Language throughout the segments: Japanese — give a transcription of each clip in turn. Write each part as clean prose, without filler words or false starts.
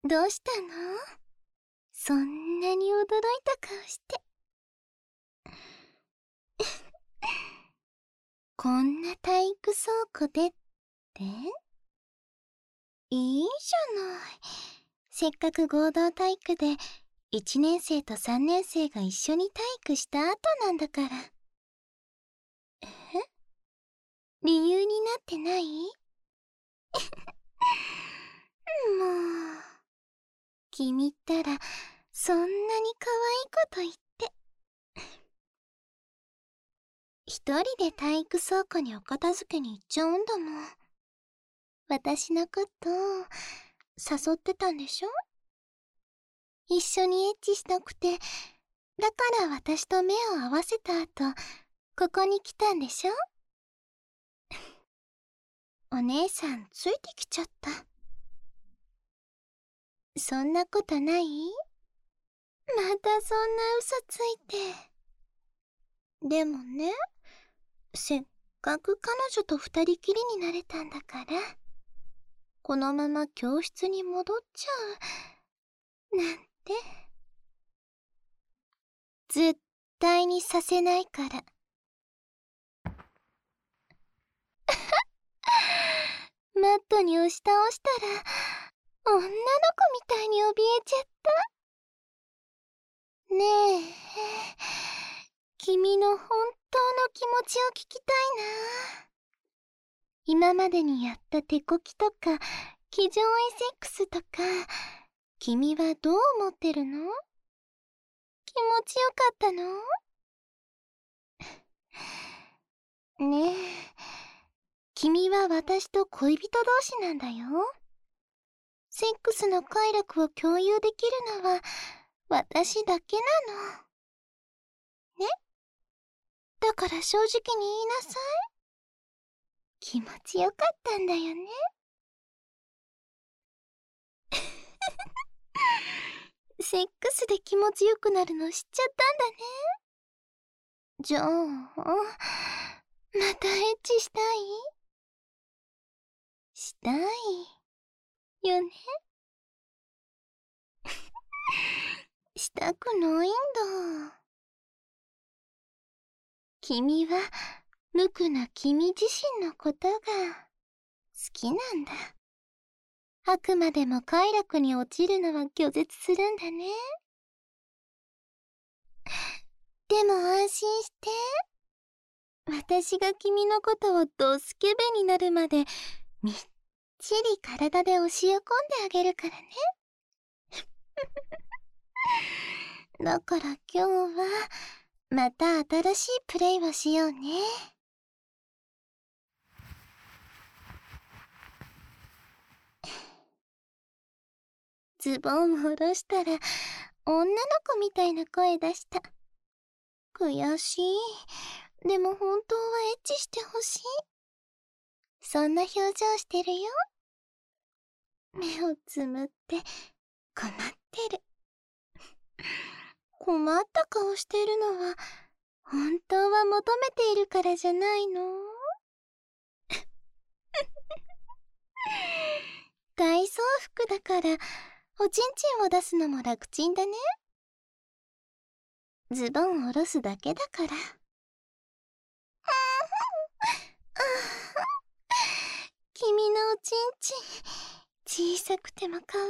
どうしたの？そんなに驚いた顔して。こんな体育倉庫でって？いいじゃない。せっかく合同体育で1年生と3年生が一緒に体育した後なんだから。え？理由になってない？もう、君ったらそんなに可愛いこと言って。一人で体育倉庫にお片付けに行っちゃうんだもん。私のこと誘ってたんでしょ？一緒にエッチしたくて、だから私と目を合わせた後、ここに来たんでしょ？お姉さんついてきちゃった。そんなことない？またそんな嘘ついて。でもね、せっかく彼女と二人きりになれたんだから、このまま教室に戻っちゃうなんて。絶対にさせないから。マットに押し倒したら女の子みたいに怯えちゃった。ねえ、君の本当の気持ちを聞きたいな。今までにやった手こきとか騎乗位セックスとか、君はどう思ってるの？気持ちよかったの？ねえ、君は私と恋人同士なんだよ。セックスの快楽を共有できるのは私だけなの。ね？だから正直に言いなさい。気持ちよかったんだよね。セックスで気持ちよくなるの知っちゃったんだね。じゃあ、またエッチしたい？したいよね。したくないんだ。君は無垢な君自身のことが好きなんだ。あくまでも快楽に落ちるのは拒絶するんだね。でも安心して。私が君のことをドスケベになるまでみっちり体で押し込んであげるからね。だから今日はまた新しいプレイをしようね。ズボンを下ろしたら女の子みたいな声出した。悔しい。でも本当はエッチしてほしい。そんな表情してるよ。目をつむって困ってる。困った顔してるのは本当は求めているからじゃないの？体操服だからおちんちんを出すのも楽ちんだね。ズボンを下ろすだけだから。君のおちんちん小さくても可愛いよ。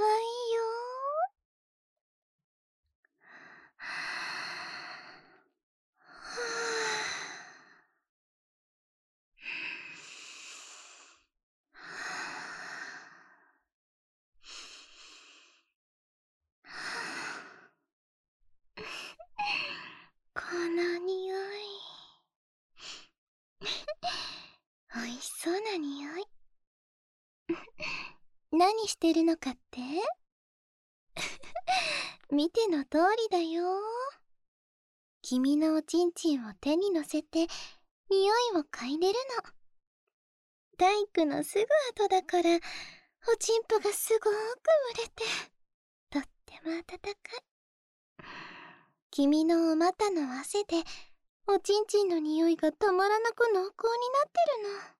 この匂いおいしそうな匂い。何してるのかって見ての通りだよ。君のおちんちんを手に乗せて匂いを嗅いでるの。体育のすぐ後だからおちんぽがすごーく蒸れてとっても温かい。君のお股の汗でおちんちんの匂いがたまらなく濃厚になってるの。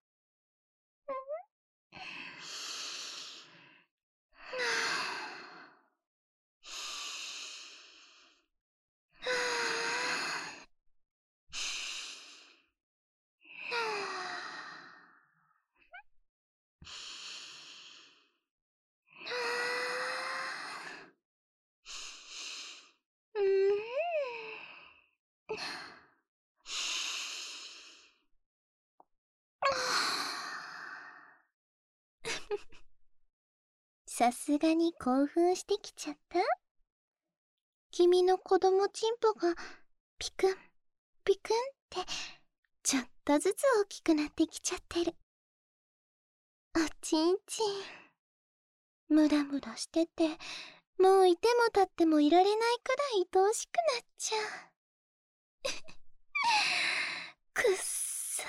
さすがに興奮してきちゃった？君の子供チンポがピクンピクンってちょっとずつ大きくなってきちゃってる。おちんちん、ムラムラしてて、もういても立ってもいられないくらい愛おしくなっちゃう。くっさ。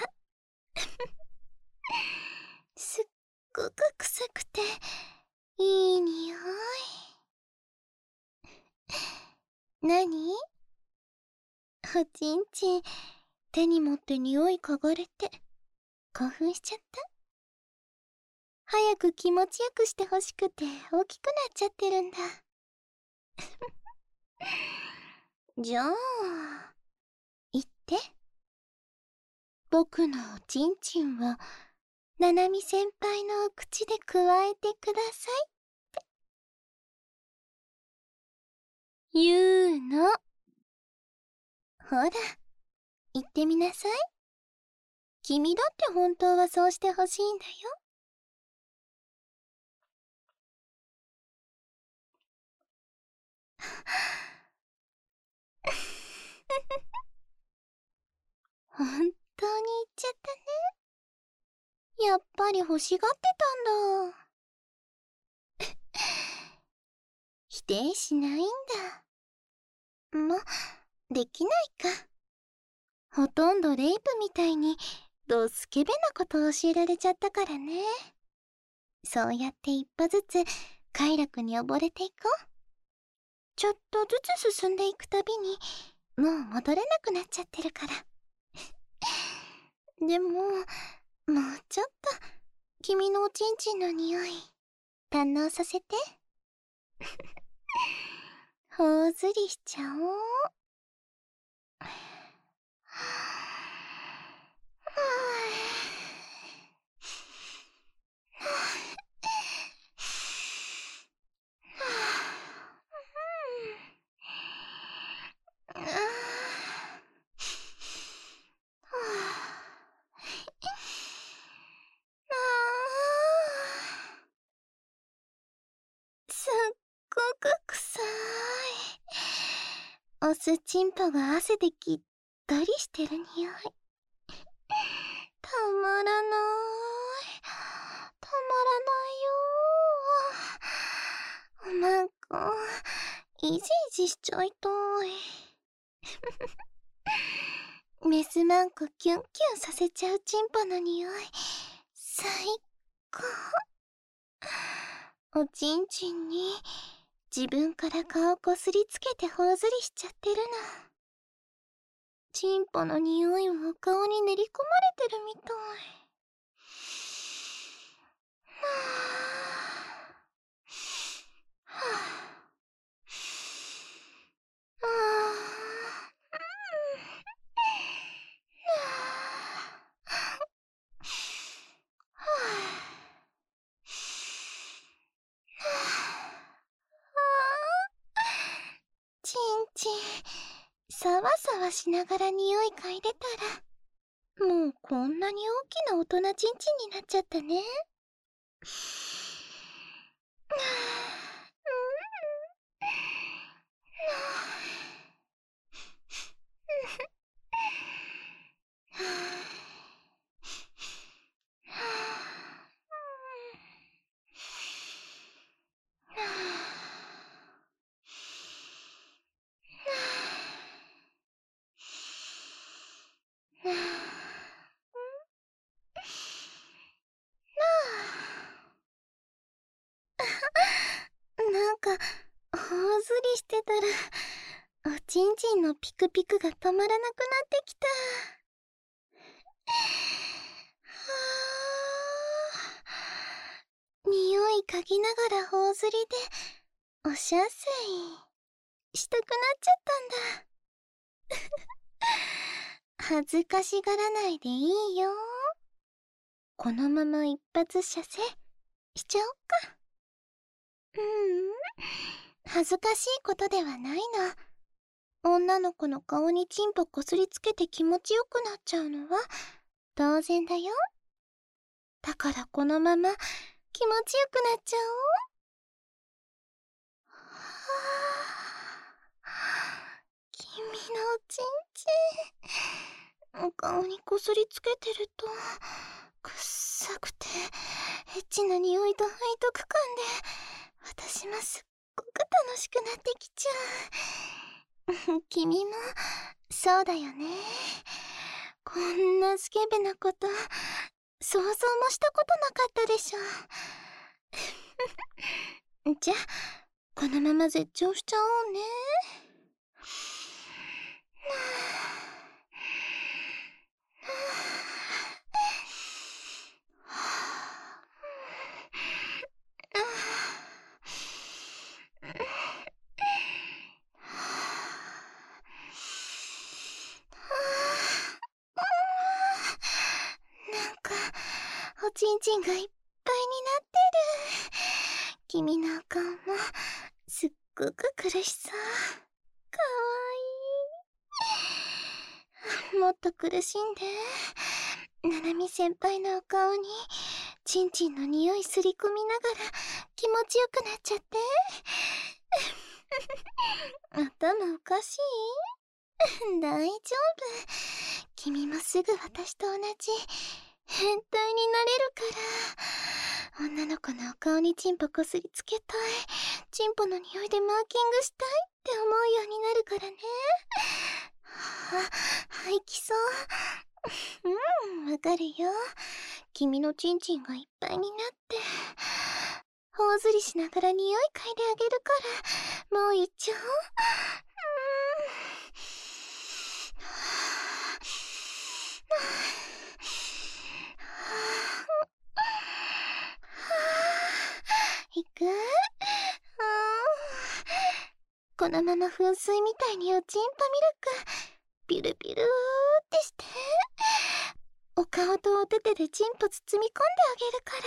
すっごく臭くていい匂い。なに？おちんちん、手に持って匂い嗅がれて興奮しちゃった？早く気持ちよくしてほしくて大きくなっちゃってるんだ。じゃあ言って。僕のおちんちんをななみ先輩のお口でくわえてくださいって言うの。ほら、言ってみなさい。君だって本当はそうしてほしいんだよ。本当に言っちゃったね。やっぱり欲しがってたんだ。否定しないんだ。ま、できないか。ほとんどレイプみたいにドスケベなことを教えられちゃったからね。そうやって一歩ずつ快楽に溺れていこう。ちょっとずつ進んでいくたびにもう戻れなくなっちゃってるから。でも、もうちょっと君のおちんちんの匂い堪能させて。ほおずりしちゃおう。すっごく臭い。オスチンポが汗できっとりしてる匂い。たまらない。たまらないよ。なんか、いじいじしちゃいたい。メスマンコキュンキュンさせちゃうチンポの匂い。最高。おちんちんに自分から顔こすりつけてほおずりしちゃってるの。チンポの匂いを顔に練り込まれてるみたい。ちんちん、さわさわしながら匂い嗅いでたら、もうこんなに大きな大人ちんちんになっちゃったね。なんか、ほおずりしてたら、おちんちんのピクピクが止まらなくなってきた。匂い嗅ぎながらほおずりで、おしゃせいしたくなっちゃったんだ。恥ずかしがらないでいいよ。このまま一発射精しちゃおっか。恥ずかしいことではないの。女の子の顔にチンポこすりつけて気持ちよくなっちゃうのは当然だよ。だからこのまま気持ちよくなっちゃおう。 のおちんちん。お顔にこすりつけてると、くっさくて、エッチな匂いと背徳感で、私もすっごく楽しくなってきちゃう。君も、そうだよね。こんなスケベなこと、想像もしたことなかったでしょ。じゃあ、このまま絶頂しちゃおうね。なんか、おちんちんがいっぱいになってる。君のお顔も、すっごく苦しそう。かわいい。もっと苦しんで。ななみ先輩のお顔に、ちんちんの匂いすり込みながら、気持ちよくなっちゃって。頭おかしい？大丈夫。君もすぐ私と同じ変態になれるから。女の子のお顔にチンポこすりつけたい。チンポの匂いでマーキングしたいって思うようになるからね。吐きそう。わかるよ。君のチンチンがいっぱいになって。頬ずりしながら匂い嗅いであげるから、もう行っちゃおう。いく？このまま噴水みたいにおちんぽミルク、ピルピルーってして。お顔とお手手でチンポ包み込んであげるから、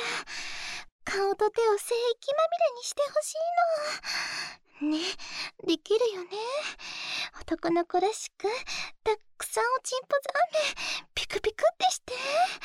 顔と手を精液まみれにしてほしいの。ね、できるよね。男の子らしく、たくさんおちんぽざんで、ピクピクってして。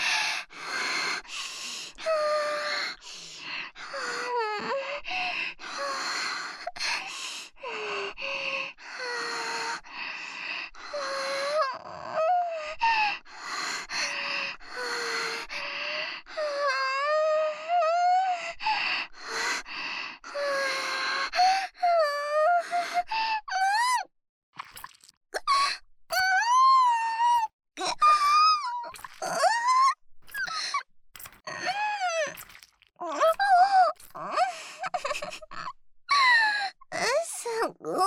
すごーい。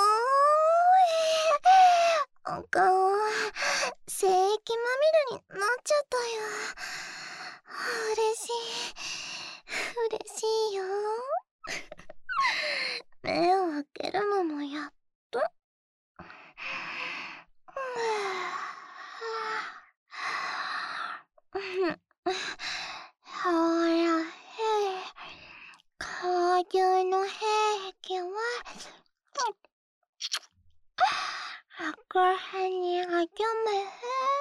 お顔、精液まみれになっちゃったよ。嬉しい。嬉しいよ。目を開けるのもやっと。ほら、顔中の兵器は、白羽にあきめへ。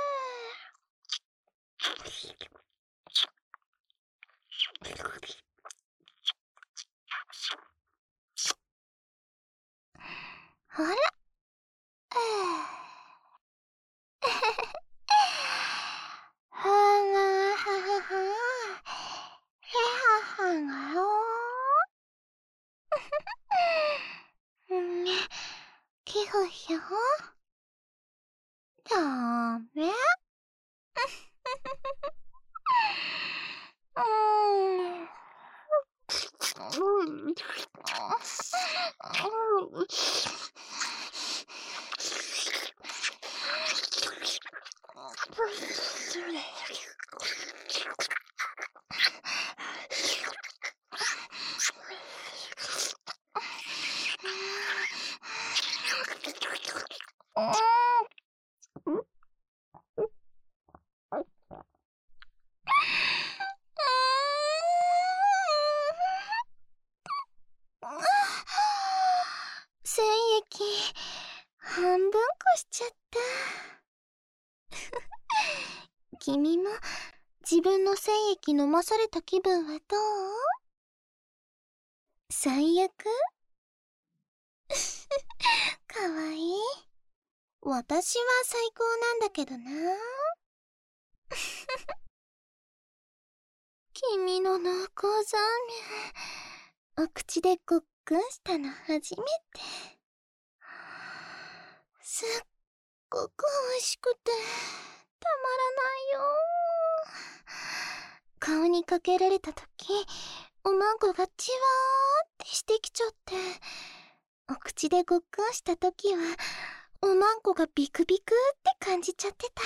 ほら、はがははは、へははがよ。キフヒョダメ。精液半分こしちゃった。君も自分の精液飲まされた気分はどう？最悪？かわいい。 私は最高なんだけどな。君の濃厚そうめん、お口でごっくんしたの初めて。すっごく美味しくてたまらないよ。顔にかけられた時、おまんこがチワーってしてきちゃって、お口でごっくんした時はおまんこがビクビクって感じちゃってた。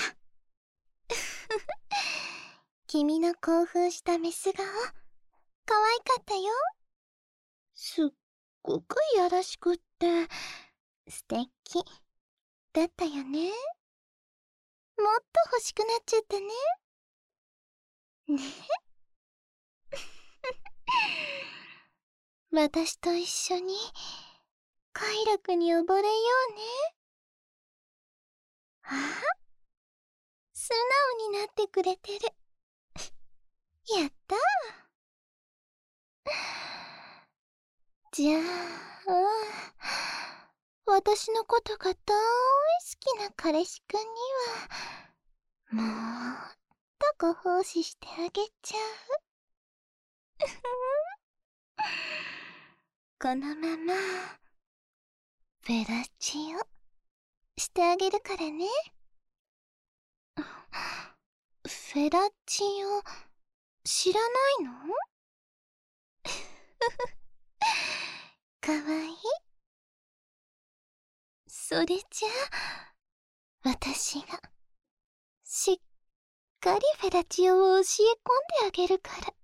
君の興奮したメス顔、可愛かったよ。すっごくいやらしくって素敵だったよね。もっと欲しくなっちゃったね。ね。私と一緒に快楽に溺れようね。ああ、素直になってくれてる。やったー。じゃあ、私のことが大好きな彼氏くんにはもっとご奉仕してあげちゃう。このままフェラチオしてあげるからね。フェラチオ知らないの？かわいい。それじゃあ私がしっかりフェラチオを教え込んであげるから。